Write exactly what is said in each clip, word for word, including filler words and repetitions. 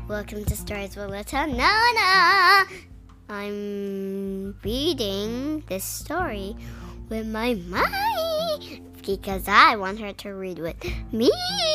Welcome to Stories with Little Nana. I'm reading this story with my mommy because I want her to read with me.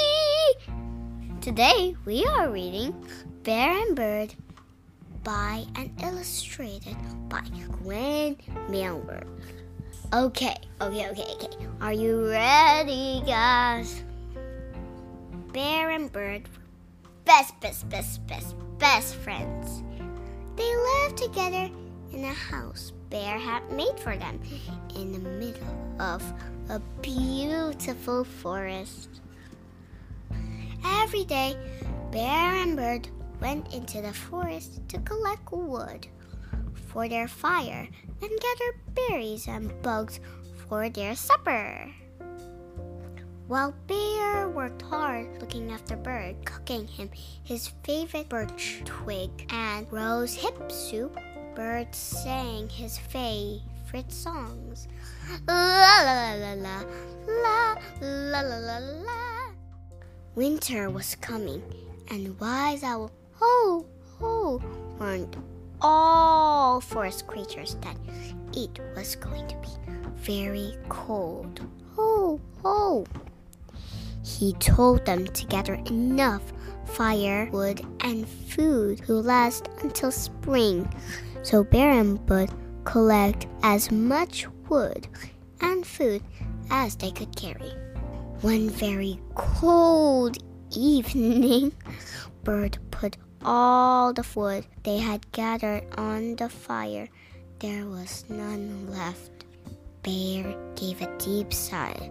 Today we are reading Bear and Bird by and illustrated by Gwen Milberg. Okay, okay, okay, okay. Are you ready, guys? Bear and Bird were best, best, best, best, best friends. They lived together in a house Bear had made for them in the middle of a beautiful forest. Every day, Bear and Bird went into the forest to collect wood for their fire and gather berries and bugs for their supper. While Bear worked hard looking after Bird, cooking him his favorite birch twig and rose hip soup, Bird sang his favorite songs. La la la la la la la la la. Winter was coming, and Wise Owl, ho, ho, warned all forest creatures that it was going to be very cold. Ho, ho. He told them to gather enough firewood and food to last until spring, so Bear and Bird collect as much wood and food as they could carry. One very cold evening, Bird put all the wood they had gathered on the fire. There was none left. Bear gave a deep sigh.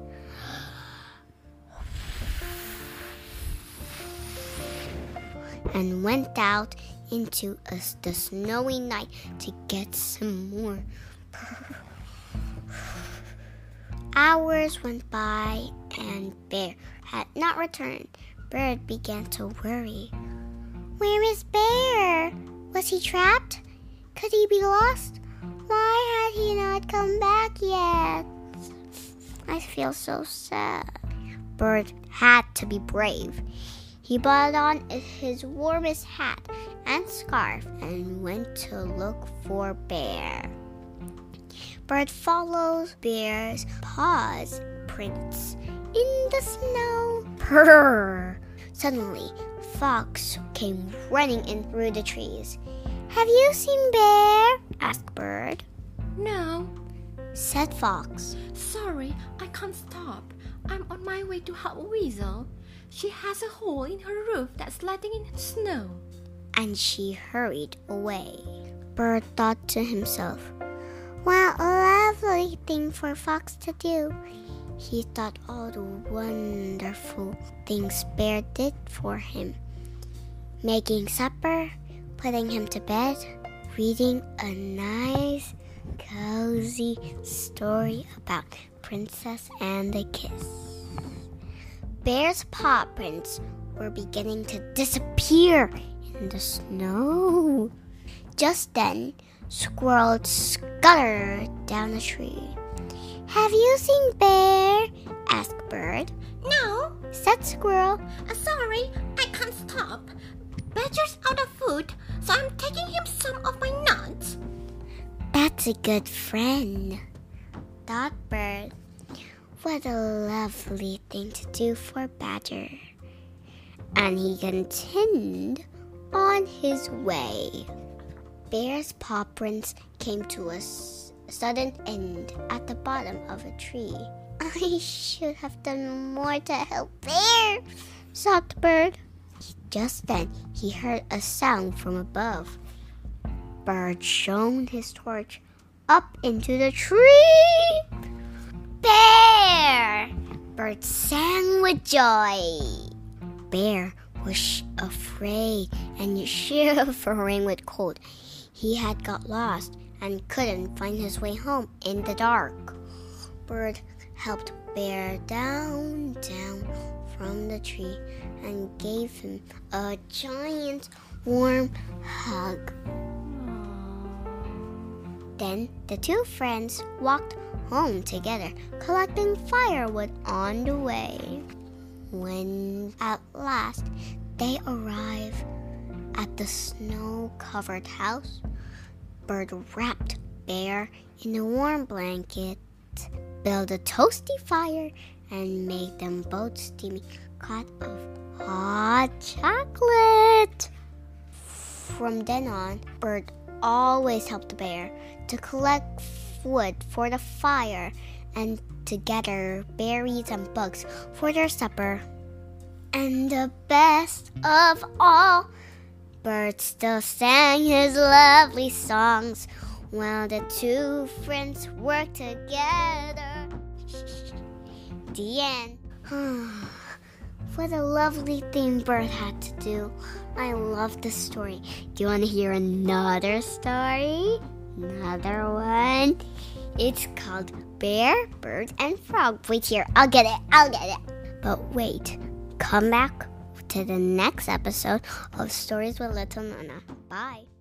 And went out into a, the snowy night to get some more. Hours went by and Bear had not returned. Bird began to worry. Where is Bear? Was he trapped? Could he be lost? Why had he not come back yet? I feel so sad. Bird had to be brave. He put on his warmest hat and scarf and went to look for Bear. Bird follows Bear's paws prints in the snow. Purr! Suddenly, Fox came running in through the trees. Have you seen Bear? Asked Bird. No, said Fox. Sorry, I can't stop. I'm on my way to help Weasel. She has a hole in her roof that's letting in snow. And she hurried away. Bird thought to himself, what a lovely thing for Fox to do. He thought all the wonderful things Bear did for him. Making supper, putting him to bed, reading a nice, cozy story about Princess and the Kiss. Bear's paw prints were beginning to disappear in the snow. Just then, Squirrel scuttered down a tree. Have you seen Bear? Asked Bird. No, said Squirrel. Uh, sorry, I can't stop. Badger's out of food, so I'm taking him some of my nuts. That's a good friend, thought Bird. What a lovely thing to do for Badger. And he continued on his way. Bear's paw prints came to a s- sudden end at the bottom of a tree. I should have done more to help Bear, sobbed Bird. Just then he heard a sound from above. Bird shone his torch up into the tree. Bear! Bird sang with joy. Bear was afraid and shivering with cold. He had got lost and couldn't find his way home in the dark. Bird helped Bear down, down from the tree and gave him a giant warm hug. Then the two friends walked home together, collecting firewood on the way. When at last they arrived At the snow-covered house, Bird wrapped Bear in a warm blanket, built a toasty fire, and made them both steaming hot of hot chocolate. From then on, Bird always helped the bear to collect wood for the fire and to gather berries and bugs for their supper. And the best of all, Bird still sang his lovely songs while the two friends worked together. The end. What a lovely thing Bird had to do. I love this story. Do you want to hear another story? Another one? It's called Bear, Bird, and Frog. Wait here. I'll get it. I'll get it. But wait. Come back to the next episode of Stories with Little Nona. Bye.